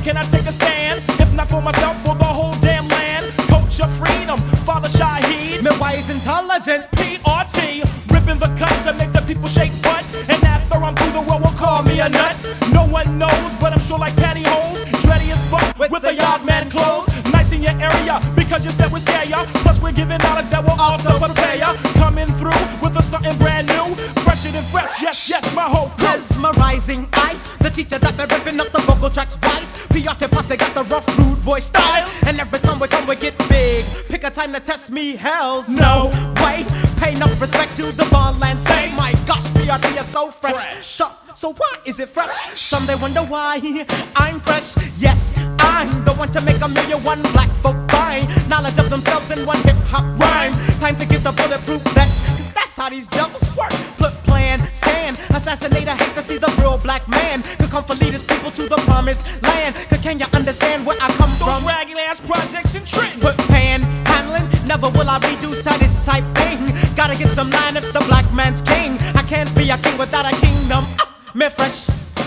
can I take a stand? If not for myself, for the whole damn land. Culture freedom, Father Shaheed. Me wise intelligent PRT, ripping the cut to make the people shake butt. And after I'm through, the world will call me a nut. No one knows, but I'm sure like pantyhose. Dready as fuck with the yard man clothes. Nice in your area because you said we scare ya. Plus we're giving knowledge that will also prepare ya. Coming through with a something brand new, fresher than fresh. Yes, yes, my whole crew. mesmerizing. The teacher that been ripping up the vocal tracks wise. Piate Posse got the rough rude boy style. And every time we come we get big. Pick a time to test me, hell's no way. Pay no respect to the ball and say, my gosh, PRT is so fresh. So why is it fresh? Some they wonder why I'm fresh. Yes, I'm the one to make 1,000,001 black folk find knowledge of themselves in one hip-hop rhyme. Time to get the bulletproof vest, 'cause that's how these devils work. Plan, stand, assassinate, I hate to see the real black man could come for lead his people to the promised land. Cause can you understand where I come from? Those ragged ass projects in Trenton. Put panhandling, never will I reduce to this type thing. Gotta get some line if the black man's king. I can't be a king without a kingdom. Me fresh.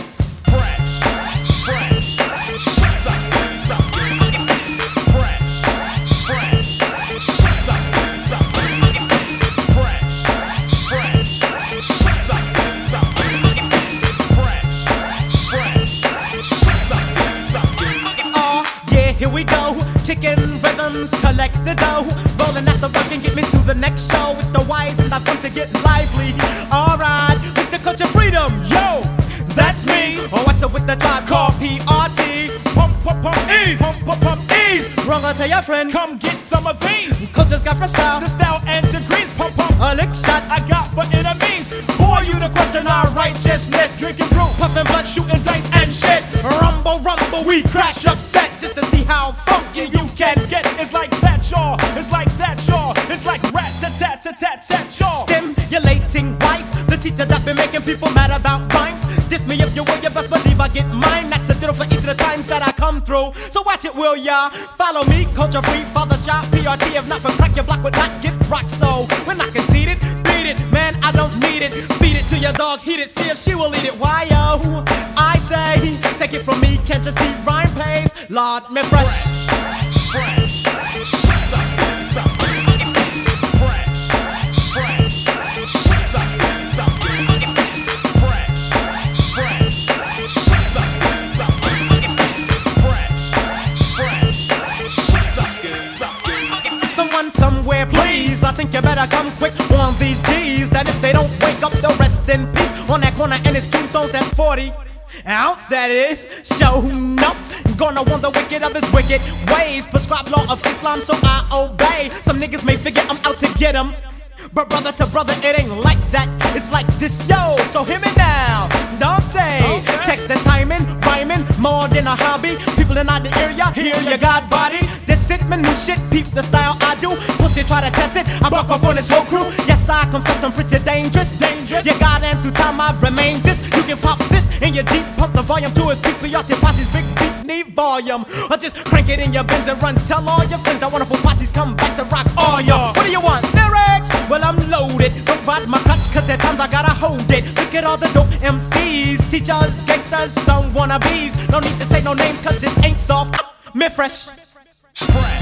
Here we go, kicking rhythms, collect the dough. Rolling at the rock and get me to the next show. It's the wise and I've come to get lively. Alright, Mr. Culture Freedom, yo, that's me. Oh, what's up with the tribe called PRT? Pump, pump, pump, ease, pump, pump, pump, ease. Wrong, I'll tell your friend. Come get some of these. Culture's got fresh style. It's the style and degrees, pump, pump. A lick shot I got for enemies. Who are you to question our righteousness? Drinking brew, puffing blood, shooting dice and shit. Rumble, rumble, we crash upset just to see how funky you can get. It's like that, y'all. It's like that, y'all. It's like rat-tat-tat-tat-tat, y'all. Stimulating wise, the teacher that been making people mad about rhymes. Diss me if you will, you best believe I get mine. That's a ditto for each of the times that I come through. So watch it, will ya? Follow me, Culture Free, Father Shot, PRT. If not for crack, your block would not get rocked. So we're not conceited, beat it, man, I don't need it. Feed it to your dog, heat it, see if she will eat it. Why, yo? I say, take it from me, can't you see rhyme pays? Lord, me fresh. Someone somewhere, please. I think you better come quick on these G's. That if they don't wake up, they'll rest in peace. On that corner and his tombstones, that 40 ounce, that is. Show enough. Gonna warn the wicked of his wicked ways. Prescribed law of Islam, so I obey. Some niggas may figure I'm out to get them, but brother to brother, it ain't like that. It's like this, yo. So hear me now. Don't say. Check the timing, rhyming, more than a hobby. People in the area, hear you got body. This it, my new shit, peep the style I do. Pussy try to test it, I buck off on this whole crew. Yes, I confess I'm pretty dangerous. You got and through time I've remained this. You can pop this in your Jeep, pump the volume to its peak. Your posse's big beats need volume. Or just crank it in your Benz and run. Tell all your friends that wonderful posse's come back to rock all y'all. What do you want? Lyrics? Well, I'm loaded. Don't ride my clutch, cause at times I gotta hold it. Look at all the dope MCs, teachers, gangsters, some wannabes. No need to say no names, cause this ain't soft. Me fresh.